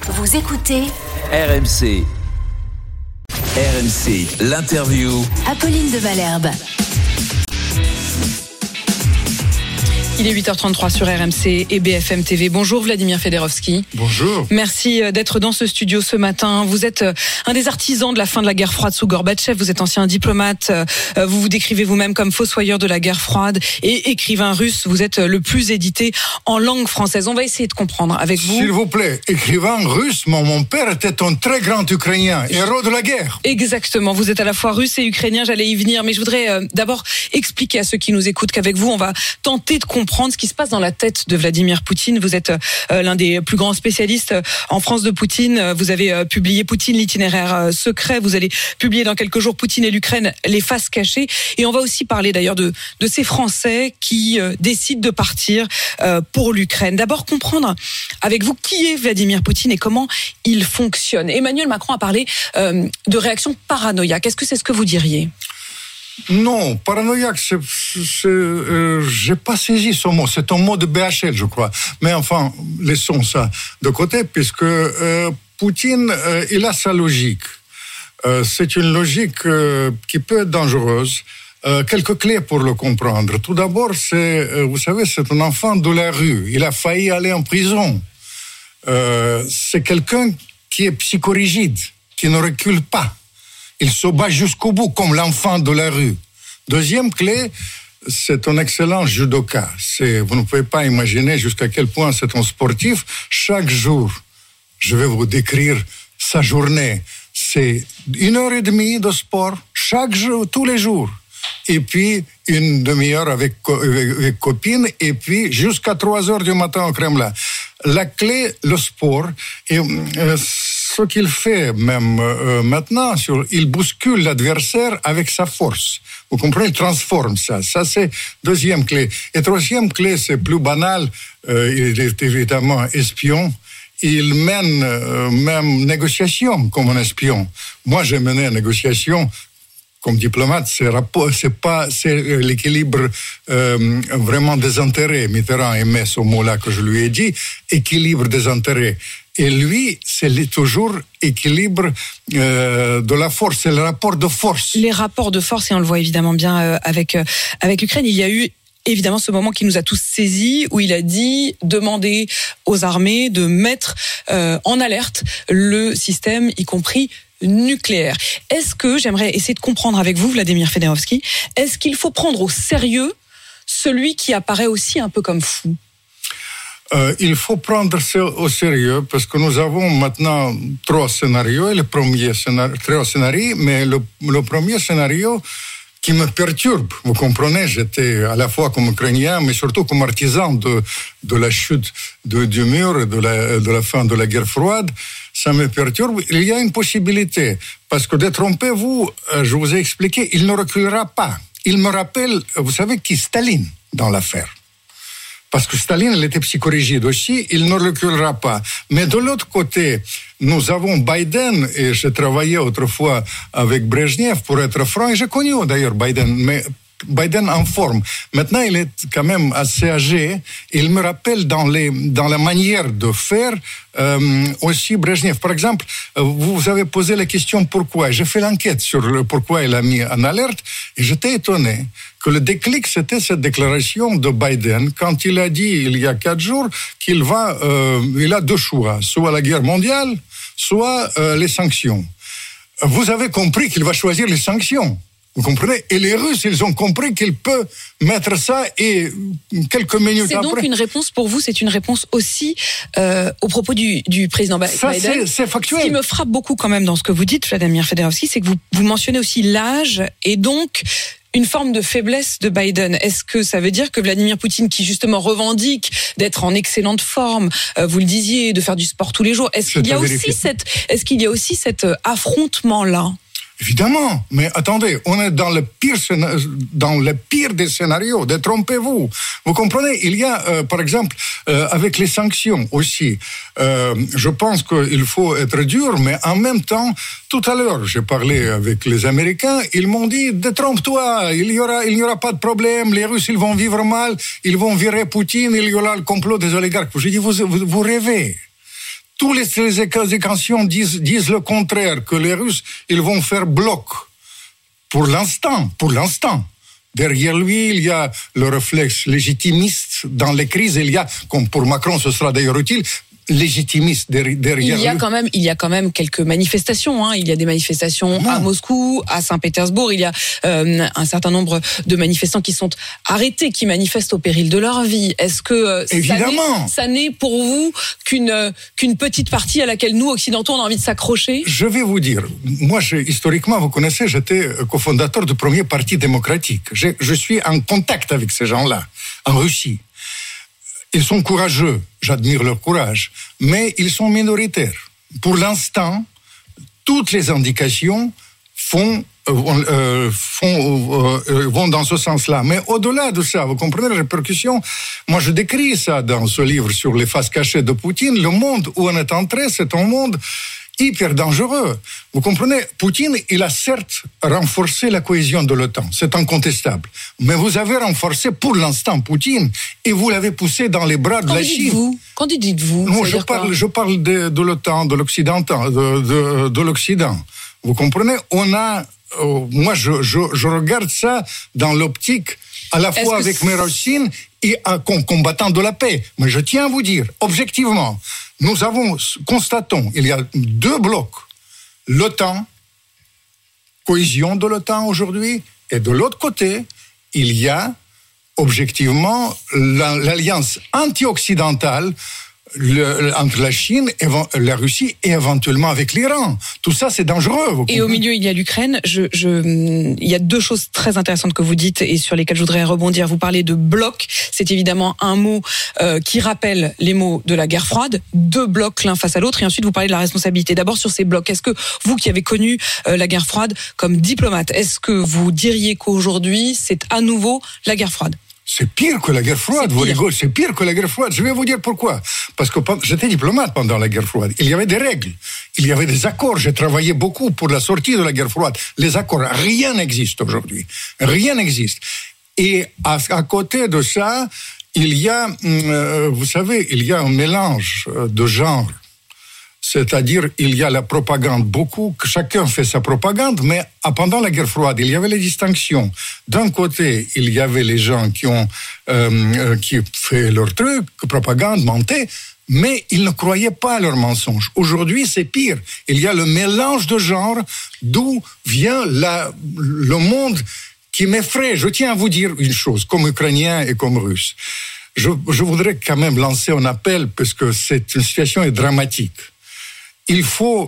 Vous écoutez RMC. RMC, l'interview. Apolline de Malherbe. Il est 8h33 sur RMC et BFM TV. Bonjour Vladimir Fedorovski. Bonjour. Merci d'être dans ce studio ce matin. Vous êtes un des artisans de la fin de la guerre froide sous Gorbatchev. Vous êtes ancien diplomate. Vous vous décrivez vous-même comme fossoyeur de la guerre froide et écrivain russe. Vous êtes le plus édité en langue française. On va essayer de comprendre avec vous. S'il vous plaît, écrivain russe, mon père était un très grand Ukrainien, héros de la guerre. Exactement. Vous êtes à la fois russe et ukrainien. J'allais y venir, mais je voudrais d'abord expliquer à ceux qui nous écoutent qu'avec vous, on va tenter de comprendre ce qui se passe dans la tête de Vladimir Poutine. Vous êtes l'un des plus grands spécialistes en France de Poutine. Vous avez publié Poutine, l'itinéraire secret. Vous allez publier dans quelques jours Poutine et l'Ukraine, les faces cachées. Et on va aussi parler d'ailleurs de ces Français qui décident de partir pour l'Ukraine. D'abord comprendre avec vous qui est Vladimir Poutine et comment il fonctionne. Emmanuel Macron a parlé de réaction paranoïaque. Est-ce que c'est ce que vous diriez ? Non, paranoïaque, j'ai pas saisi ce mot. C'est un mot de BHL, je crois. Mais enfin, laissons ça de côté, puisque Poutine, il a sa logique. C'est une logique qui peut être dangereuse. Quelques clés pour le comprendre. Tout d'abord, vous savez, c'est un enfant de la rue. Il a failli aller en prison. C'est quelqu'un qui est psychorigide, qui ne recule pas. Il se bat jusqu'au bout, comme l'enfant de la rue. Deuxième clé, c'est un excellent judoka. Vous ne pouvez pas imaginer jusqu'à quel point c'est un sportif. Chaque jour, je vais vous décrire sa journée. C'est 1h30 de sport, chaque jour, tous les jours. Et puis, une demi-heure avec copine, et puis jusqu'à 3h du matin au Kremlin. La clé, le sport, et ce qu'il fait même maintenant, il bouscule l'adversaire avec sa force. Vous comprenez, il transforme ça. Ça, c'est deuxième clé. Et troisième clé, c'est plus banal, il est évidemment espion. Il mène même négociation comme un espion. Moi, j'ai mené une négociation comme diplomate, c'est l'équilibre vraiment des intérêts. Mitterrand aimait ce mot-là que je lui ai dit, équilibre des intérêts. Et lui, c'est toujours équilibre de la force, c'est le rapport de force. Les rapports de force, et on le voit évidemment bien avec l'Ukraine. Il y a eu évidemment ce moment qui nous a tous saisis, où il a dit demander aux armées de mettre en alerte le système, y compris nucléaire. Est-ce que, j'aimerais essayer de comprendre avec vous, Vladimir Fedorovski, est-ce qu'il faut prendre au sérieux celui qui apparaît aussi un peu comme fou ? Il faut prendre ça au sérieux parce que nous avons maintenant trois scénarios. Trois scénarios, mais le premier scénario qui me perturbe, vous comprenez, j'étais à la fois comme Ukrainien, mais surtout comme artisan de la chute du mur, de la fin de la guerre froide, ça me perturbe. Il y a une possibilité, parce que détrompez-vous, je vous ai expliqué, il ne reculera pas. Il me rappelle, vous savez qui, Staline, dans l'affaire. Parce que Staline, il était psychorigide aussi, il ne reculera pas. Mais de l'autre côté, nous avons Biden, et j'ai travaillé autrefois avec Brejnev, pour être franc, et j'ai connu d'ailleurs Biden, mais Biden en forme. Maintenant, il est quand même assez âgé. Il me rappelle dans la manière de faire aussi Brejnev. Par exemple, vous avez posé la question pourquoi. J'ai fait l'enquête sur pourquoi il a mis en alerte, et j'étais étonné que le déclic, c'était cette déclaration de Biden quand il a dit, il y a 4 jours, qu'il il a deux choix, soit la guerre mondiale, soit les sanctions. Vous avez compris qu'il va choisir les sanctions. Vous comprenez ? Et les Russes, ils ont compris qu'il peut mettre ça et quelques minutes après... C'est donc une réponse pour vous, c'est une réponse aussi au propos du président Biden. Ça, c'est factuel. Ce qui me frappe beaucoup quand même dans ce que vous dites, Vladimir Fedorovski, c'est que vous mentionnez aussi l'âge et donc une forme de faiblesse de Biden. Est-ce que ça veut dire que Vladimir Poutine, qui justement revendique d'être en excellente forme, vous le disiez, de faire du sport tous les jours, est-ce qu'il y a aussi cet affrontement-là ? Évidemment, mais attendez, on est dans le pire des scénarios, détrompez-vous. Vous comprenez, il y a, par exemple, avec les sanctions aussi, je pense qu'il faut être dur, mais en même temps, tout à l'heure, j'ai parlé avec les Américains, ils m'ont dit, détrompe-toi, il n'y aura pas de problème, les Russes, ils vont vivre mal, ils vont virer Poutine, il y aura le complot des oligarques. J'ai dit, vous rêvez. Tous les équations disent le contraire, que les Russes, ils vont faire bloc. Pour l'instant. Derrière lui, il y a le réflexe légitimiste. Dans les crises, il y a, comme pour Macron, ce sera d'ailleurs utile, légitimiste derrière lui. Il y a quand même quelques manifestations. Il y a des manifestations à Moscou, à Saint-Pétersbourg. Il y a un certain nombre de manifestants qui sont arrêtés, qui manifestent au péril de leur vie. Est-ce que ça n'est pour vous qu'une petite partie à laquelle nous, occidentaux, on a envie de s'accrocher? Je vais vous dire, moi, historiquement, vous connaissez, j'étais cofondateur du premier parti démocratique. Je suis en contact avec ces gens-là, en Russie. Ils sont courageux, j'admire leur courage, mais ils sont minoritaires. Pour l'instant, toutes les indications vont dans ce sens-là. Mais au-delà de ça, vous comprenez les répercussions? Moi, je décris ça dans ce livre sur les faces cachées de Poutine. Le monde où on est entré, c'est un monde hyper dangereux. Vous comprenez, Poutine, il a certes renforcé la cohésion de l'OTAN, c'est incontestable. Mais vous avez renforcé pour l'instant Poutine et vous l'avez poussé dans les bras de la Chine. Quand dites-vous? Non, je parle de l'OTAN, de l'Occident, de l'Occident. Vous comprenez, moi je regarde ça dans l'optique à la fois avec Mérochine et combattant de la paix. Mais je tiens à vous dire, objectivement, constatons, il y a deux blocs. L'OTAN, cohésion de l'OTAN aujourd'hui, et de l'autre côté, il y a objectivement l'alliance anti-occidentale entre la Chine, la Russie et éventuellement avec l'Iran. Tout ça, c'est dangereux. Et au milieu, il y a l'Ukraine. Il y a deux choses très intéressantes que vous dites et sur lesquelles je voudrais rebondir. Vous parlez de bloc. C'est évidemment un mot qui rappelle les mots de la guerre froide. Deux blocs l'un face à l'autre. Et ensuite, vous parlez de la responsabilité. D'abord, sur ces blocs, est-ce que vous qui avez connu la guerre froide comme diplomate, est-ce que vous diriez qu'aujourd'hui, c'est à nouveau la guerre froide? C'est pire que la guerre froide, vous rigolez, c'est pire que la guerre froide. Je vais vous dire pourquoi. Parce que j'étais diplomate pendant la guerre froide. Il y avait des règles, il y avait des accords. J'ai travaillé beaucoup pour la sortie de la guerre froide. Les accords, rien n'existe aujourd'hui. Rien n'existe. Et à côté de ça, il y a, vous savez, il y a un mélange de genres. C'est-à-dire, il y a la propagande beaucoup, que chacun fait sa propagande, mais pendant la guerre froide, il y avait les distinctions. D'un côté, il y avait les gens qui fait leur truc, propagande, mentaient, mais ils ne croyaient pas à leurs mensonges. Aujourd'hui, c'est pire. Il y a le mélange de genres, d'où vient le monde qui m'effraie. Je tiens à vous dire une chose, comme Ukrainien et comme Russe. Je voudrais quand même lancer un appel, parce que cette situation est dramatique. Il faut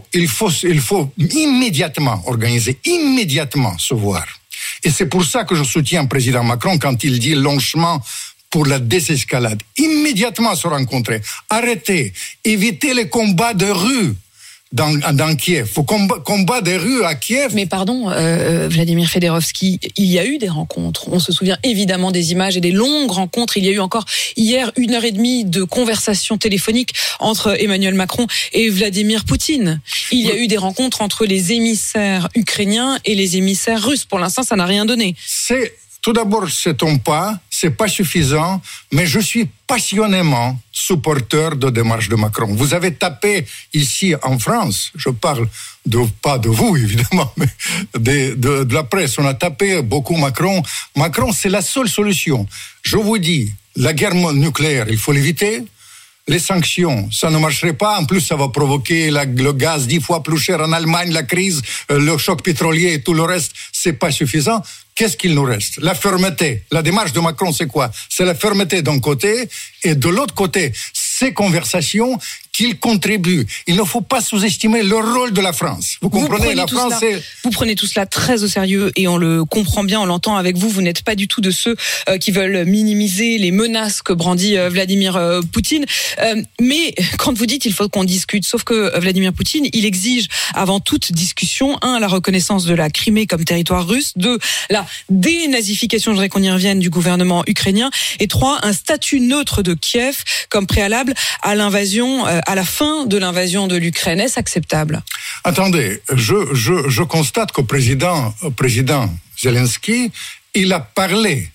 immédiatement organiser, immédiatement se voir. Et c'est pour ça que je soutiens le président Macron quand il dit long chemin pour la désescalade. Immédiatement se rencontrer, arrêter, éviter les combats de rue dans Kiev. Faut combat des rues à Kiev. Mais pardon, Vladimir Fedorovski, il y a eu des rencontres. On se souvient évidemment des images et des longues rencontres. Il y a eu encore hier 1h30 de conversation téléphonique entre Emmanuel Macron et Vladimir Poutine. Il y a eu des rencontres entre les émissaires ukrainiens et les émissaires russes. Pour l'instant, ça n'a rien donné. Tout d'abord, c'est pas suffisant, mais je suis passionnément supporter de démarche de Macron. Vous avez tapé ici en France, je parle pas de vous évidemment, mais de la presse, on a tapé beaucoup Macron. Macron, c'est la seule solution. Je vous dis, la guerre nucléaire, il faut l'éviter. Les sanctions, ça ne marcherait pas. En plus, ça va provoquer le gaz 10 fois plus cher en Allemagne, la crise, le choc pétrolier et tout le reste. C'est pas suffisant. Qu'est-ce qu'il nous reste? La fermeté. La démarche de Macron, c'est quoi? C'est la fermeté d'un côté et de l'autre côté, ces conversations qu'il contribue. Il ne faut pas sous-estimer le rôle de la France. Vous comprenez, vous prenez tout cela très au sérieux et on le comprend bien, on l'entend avec vous. Vous n'êtes pas du tout de ceux qui veulent minimiser les menaces que brandit Vladimir Poutine. Mais quand vous dites il faut qu'on discute, sauf que Vladimir Poutine, il exige avant toute discussion, la reconnaissance de la Crimée comme territoire russe, 2, la dénazification, je voudrais qu'on y revienne, du gouvernement ukrainien, et 3, un statut neutre de Kiev comme préalable à l'invasion, à la fin de l'invasion de l'Ukraine. Est-ce acceptable? Attendez, je constate qu'au président Zelensky, il a parlé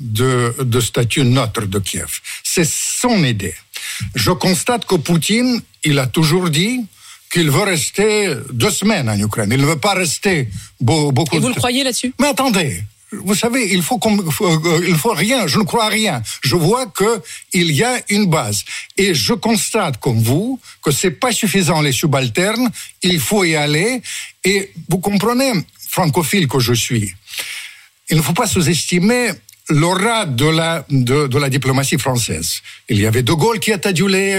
de statut neutre de Kiev. C'est son idée. Je constate que Poutine, il a toujours dit qu'il veut rester 2 semaines en Ukraine. Il ne veut pas rester beaucoup de temps. Et vous le croyez là-dessus ? Mais attendez, vous savez, il faut rien, je ne crois à rien. Je vois qu'il y a une base. Et je constate, comme vous, que c'est pas suffisant les subalternes, il faut y aller. Et vous comprenez, francophile que je suis, il ne faut pas sous-estimer l'aura de la diplomatie française. Il y avait De Gaulle qui a adulé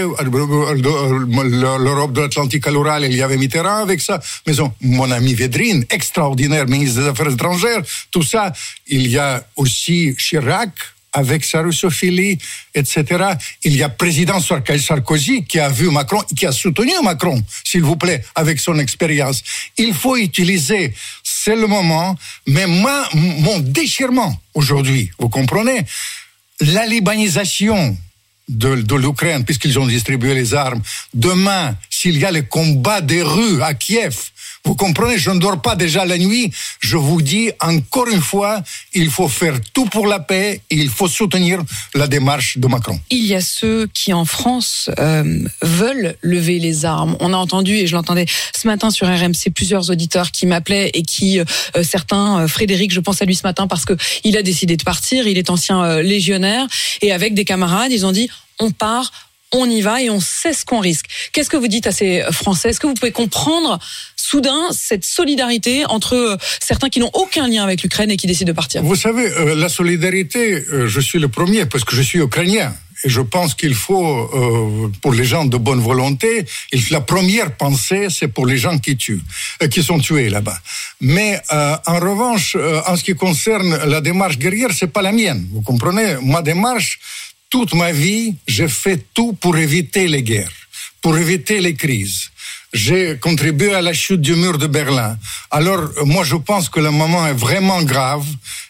l'Europe de l'Atlantique à l'Oural, il y avait Mitterrand avec ça, mais mon ami Védrine, extraordinaire ministre des Affaires étrangères, tout ça. Il y a aussi Chirac avec sa russophilie, etc. Il y a président Sarkozy qui a vu Macron, qui a soutenu Macron, s'il vous plaît, avec son expérience. Il faut utiliser, c'est le moment, mais mon déchirement aujourd'hui, vous comprenez, la libanisation de l'Ukraine, puisqu'ils ont distribué les armes. Demain, s'il y a les combats des rues à Kiev, vous comprenez, je ne dors pas déjà la nuit. Je vous dis encore une fois, il faut faire tout pour la paix et il faut soutenir la démarche de Macron. Il y a ceux qui, en France, veulent lever les armes. On a entendu, et je l'entendais ce matin sur RMC, plusieurs auditeurs qui m'appelaient et qui, certains, Frédéric, je pense à lui ce matin parce que il a décidé de partir, il est ancien légionnaire, et avec des camarades, ils ont dit, on part, on y va et on sait ce qu'on risque. Qu'est-ce que vous dites à ces Français ? Est-ce que vous pouvez comprendre soudain cette solidarité entre certains qui n'ont aucun lien avec l'Ukraine et qui décident de partir ? Vous savez, la solidarité, je suis le premier parce que je suis ukrainien. Et je pense qu'il faut, pour les gens de bonne volonté, la première pensée, c'est pour les gens qui sont tués là-bas. Mais en revanche, en ce qui concerne la démarche guerrière, c'est pas la mienne. Vous comprenez ? Ma démarche, toute ma vie, j'ai fait tout pour éviter les guerres, pour éviter les crises. J'ai contribué à la chute du mur de Berlin. Alors, moi, je pense que le moment est vraiment grave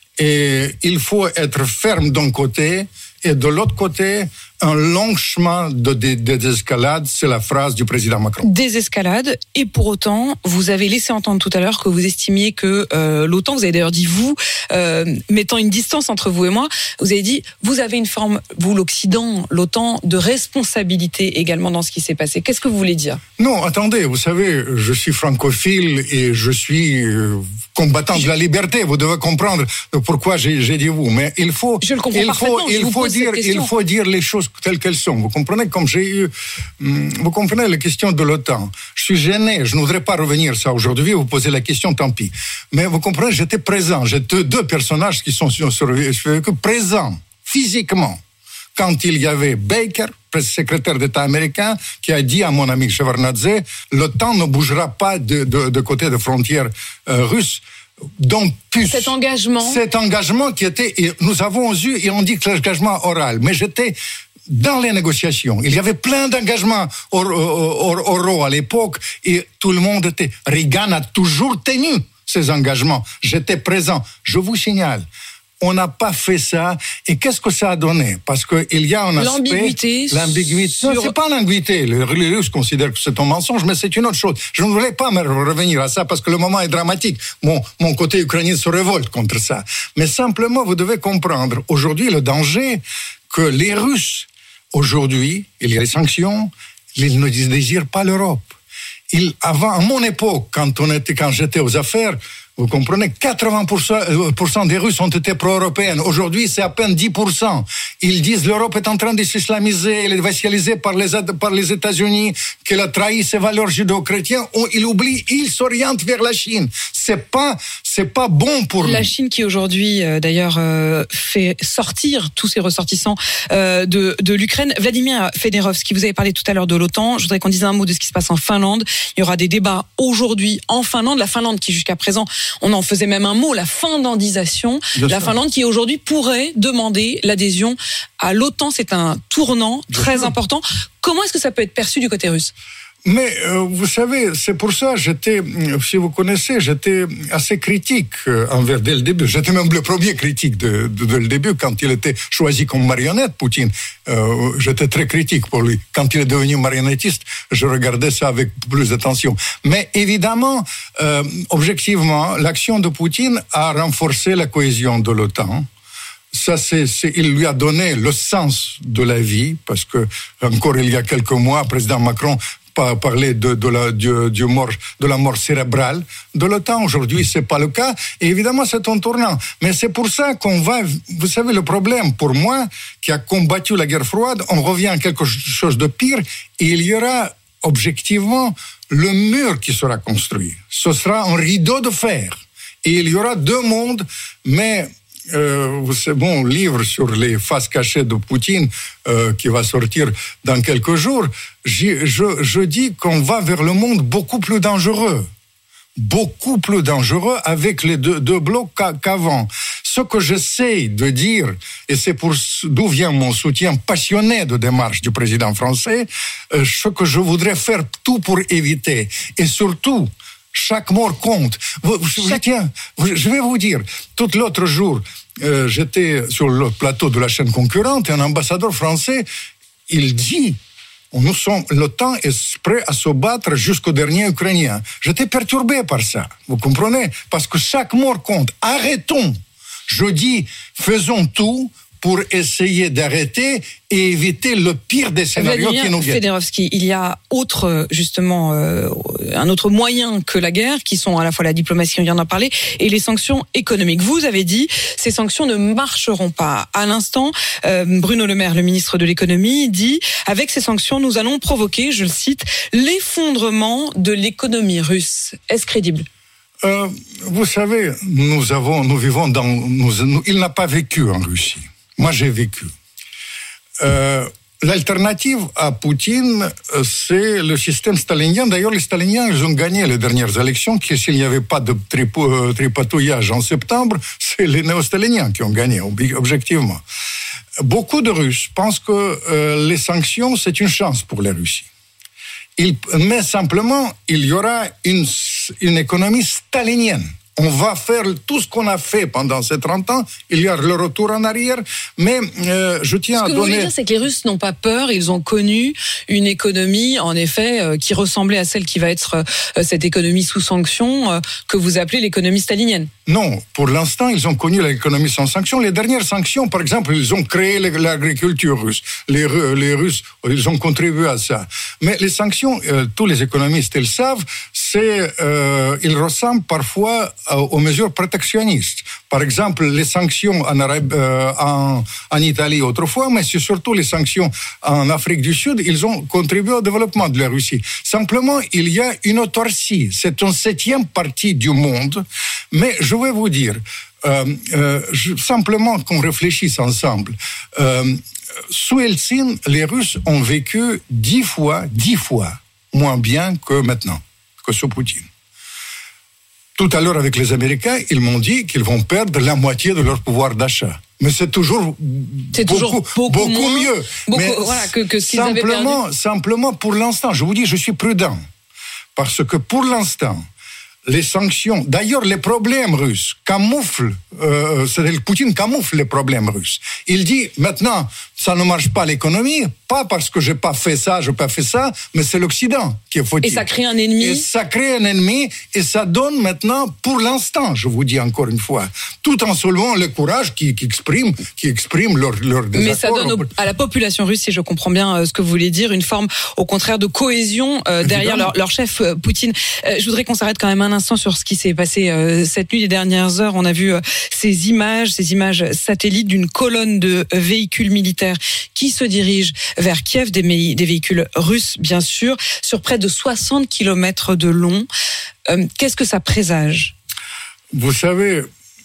et il faut être ferme d'un côté et de l'autre côté, un long chemin de désescalade, c'est la phrase du président Macron. Désescalade, et pour autant, vous avez laissé entendre tout à l'heure que vous estimiez que l'OTAN, vous avez d'ailleurs dit vous, mettant une distance entre vous et moi, vous avez dit, vous avez une forme, vous l'Occident, l'OTAN, de responsabilité également dans ce qui s'est passé. Qu'est-ce que vous voulez dire ? Non, attendez, vous savez, je suis francophile et je suis combattant de la liberté. Vous devez comprendre pourquoi j'ai dit vous. Mais il faut, je le comprends parfaitement. Il faut dire les choses telles qu'elles sont. Vous comprenez, comme vous comprenez la question de l'OTAN. Je suis gêné, je ne voudrais pas revenir ça aujourd'hui, vous posez la question, tant pis. Mais vous comprenez, j'étais présent. J'ai deux personnages qui sont présents, physiquement. Quand il y avait Baker, secrétaire d'État américain, qui a dit à mon ami Shevardnadze, l'OTAN ne bougera pas de côté de frontières russes. Donc, cet engagement qui était, et nous avons eu, et on dit que l'engagement oral, mais j'étais dans les négociations. Il y avait plein d'engagements oraux à l'époque, et tout le monde était. Reagan a toujours tenu ces engagements. J'étais présent. Je vous signale. On n'a pas fait ça. Et qu'est-ce que ça a donné ? Parce qu'il y a un aspect... L'ambiguïté. Non, c'est pas l'ambiguïté. Les Russes considèrent que c'est un mensonge, mais c'est une autre chose. Je ne voulais pas me revenir à ça parce que le moment est dramatique. Mon côté ukrainien se révolte contre ça. Mais simplement, vous devez comprendre aujourd'hui le danger que les Russes, aujourd'hui, il y a les sanctions, ils ne désirent pas l'Europe. Avant, à mon époque, quand j'étais aux affaires, vous comprenez, 80% des Russes ont été pro-européennes. Aujourd'hui, c'est à peine 10%. Ils disent l'Europe est en train de s'islamiser, elle est vassalisée par les États-Unis, qu'elle a trahi ses valeurs judéo-chrétiennes. Ils oublient, ils s'orientent vers la Chine. C'est pas bon pour nous. La Chine qui aujourd'hui, d'ailleurs, fait sortir tous ses ressortissants de l'Ukraine. Vladimir Fedorovski, vous avez parlé tout à l'heure de l'OTAN. Je voudrais qu'on dise un mot de ce qui se passe en Finlande. Il y aura des débats aujourd'hui en Finlande. La Finlande qui, jusqu'à présent, on en faisait même un mot, la finlandisation. La Finlande qui aujourd'hui pourrait demander l'adhésion à l'OTAN. C'est un tournant très important. Comment est-ce que ça peut être perçu du côté russe ? Mais vous savez, c'est pour ça si vous connaissez, j'étais assez critique envers dès le début. J'étais même le premier critique de le début quand il était choisi comme marionnette, Poutine. J'étais très critique pour lui. Quand il est devenu marionnettiste, je regardais ça avec plus d'attention. Mais évidemment, objectivement, l'action de Poutine a renforcé la cohésion de l'OTAN. Ça, il lui a donné le sens de la vie, parce que encore il y a quelques mois, président Macron parler de la mort cérébrale de l'OTAN. Aujourd'hui, c'est pas le cas. Et évidemment, c'est un tournant. Mais c'est pour ça qu'on va, vous savez, le problème pour moi, qui a combattu la guerre froide, on revient à quelque chose de pire, et il y aura objectivement le mur qui sera construit. Ce sera un rideau de fer. Et il y aura deux mondes, mais c'est mon livre sur les faces cachées de Poutine qui va sortir dans quelques jours. Je dis qu'on va vers le monde beaucoup plus dangereux avec les deux blocs qu'avant. Ce que j'essaie de dire, et c'est d'où vient mon soutien passionné de démarche du président français, ce que je voudrais faire tout pour éviter, et surtout, chaque mort compte. Je vais vous dire, tout l'autre jour, j'étais sur le plateau de la chaîne concurrente et un ambassadeur français, il dit, l'OTAN est prêt à se battre jusqu'au dernier Ukrainien. J'étais perturbé par ça, vous comprenez? Parce que chaque mort compte. Arrêtons. Je dis, faisons tout pour essayer d'arrêter et éviter le pire des scénarios qui nous guettent. Fedorovski, il y a un autre moyen que la guerre, qui sont à la fois la diplomatie, on vient d'en parler, et les sanctions économiques. Vous avez dit, ces sanctions ne marcheront pas. À l'instant, Bruno Le Maire, le ministre de l'économie, dit, avec ces sanctions, nous allons provoquer, je le cite, l'effondrement de l'économie russe. Est-ce crédible? Vous savez, il n'a pas vécu en Russie. Moi, j'ai vécu. L'alternative à Poutine, c'est le système stalinien. D'ailleurs, les staliniens, ils ont gagné les dernières élections, que s'il n'y avait pas de tripatouillage en septembre, c'est les néo-staliniens qui ont gagné, objectivement. Beaucoup de Russes pensent que les sanctions, c'est une chance pour la Russie. Mais simplement, il y aura une économie stalinienne. On va faire tout ce qu'on a fait pendant ces 30 ans. Il y a le retour en arrière. Mais je tiens à donner... Ce que vous voulez dire, c'est que les Russes n'ont pas peur. Ils ont connu une économie, en effet, qui ressemblait à celle qui va être cette économie sous sanctions que vous appelez l'économie stalinienne. Non, pour l'instant, ils ont connu l'économie sans sanctions. Les dernières sanctions, par exemple, ils ont créé l'agriculture russe. Les Russes, ils ont contribué à ça. Mais les sanctions, tous les économistes, ils savent, ils ressemblent parfois aux mesures protectionnistes. Par exemple, les sanctions en Italie autrefois, mais c'est surtout les sanctions en Afrique du Sud, ils ont contribué au développement de la Russie. Simplement, il y a une autarcie. C'est une 7e partie du monde. Mais je vais vous dire, simplement qu'on réfléchisse ensemble. Sous Eltsine, les Russes ont vécu 10 fois moins bien que maintenant, que sous Poutine. Tout à l'heure, avec les Américains, ils m'ont dit qu'ils vont perdre la moitié de leur pouvoir d'achat. Mais c'est toujours beaucoup mieux. Voilà, que ce qu'ils avaient perdu. Simplement, pour l'instant, je vous dis, je suis prudent. Parce que pour l'instant, les sanctions, d'ailleurs les problèmes russes camouflent, c'est-à-dire Poutine camoufle les problèmes russes. Il dit maintenant, ça ne marche pas l'économie, pas parce que j'ai pas fait ça, mais c'est l'Occident qui est fautif. Et ça crée un ennemi. Et ça donne maintenant, pour l'instant, je vous dis encore une fois, tout en soulevant le courage qui exprime leur désaccord. Mais ça donne à la population russe, si je comprends bien ce que vous voulez dire, une forme, au contraire, de cohésion derrière leur chef Poutine. Je voudrais qu'on s'arrête quand même un instant sur ce qui s'est passé cette nuit, les dernières heures. On a vu ces images satellites d'une colonne de véhicules militaires qui se dirigent vers Kiev, des véhicules russes, bien sûr, sur près de 60 km de long. Qu'est-ce que ça présage? Vous savez,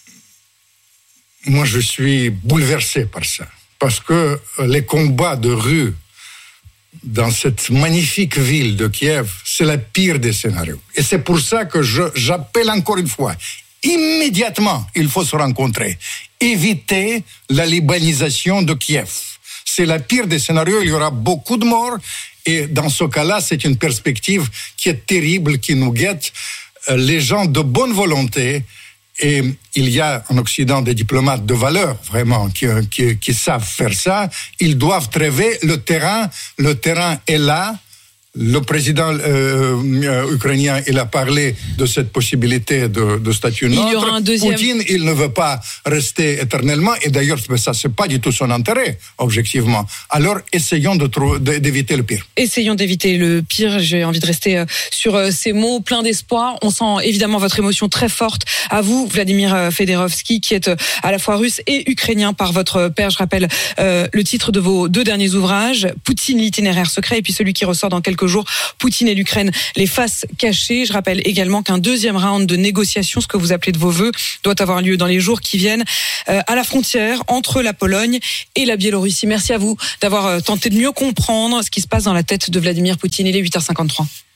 moi je suis bouleversé par ça. Parce que les combats de rue dans cette magnifique ville de Kiev, c'est le pire des scénarios. Et c'est pour ça que j'appelle encore une fois, immédiatement, il faut se rencontrer. Éviter la libanisation de Kiev. C'est le pire des scénarios, il y aura beaucoup de morts. Et dans ce cas-là, c'est une perspective qui est terrible, qui nous guette. Les gens de bonne volonté, et il y a en Occident des diplomates de valeur, vraiment, qui savent faire ça, ils doivent trouver le terrain. Le terrain est là, le président ukrainien, il a parlé de cette possibilité de statut neutre. Il y aura un deuxième. Poutine, il ne veut pas rester éternellement, et d'ailleurs, ça, c'est pas du tout son intérêt, objectivement. Alors, essayons d'éviter le pire. Essayons d'éviter le pire. J'ai envie de rester sur ces mots pleins d'espoir. On sent évidemment votre émotion très forte. À vous, Vladimir Fedorovski, qui est à la fois russe et ukrainien par votre père. Je rappelle le titre de vos 2 derniers ouvrages, Poutine, l'itinéraire secret, et puis celui qui ressort dans quelques jours, Poutine et l'Ukraine, les faces cachées. Je rappelle également qu'un deuxième round de négociations, ce que vous appelez de vos vœux, doit avoir lieu dans les jours qui viennent à la frontière entre la Pologne et la Biélorussie. Merci à vous d'avoir tenté de mieux comprendre ce qui se passe dans la tête de Vladimir Poutine. Il est 8h53.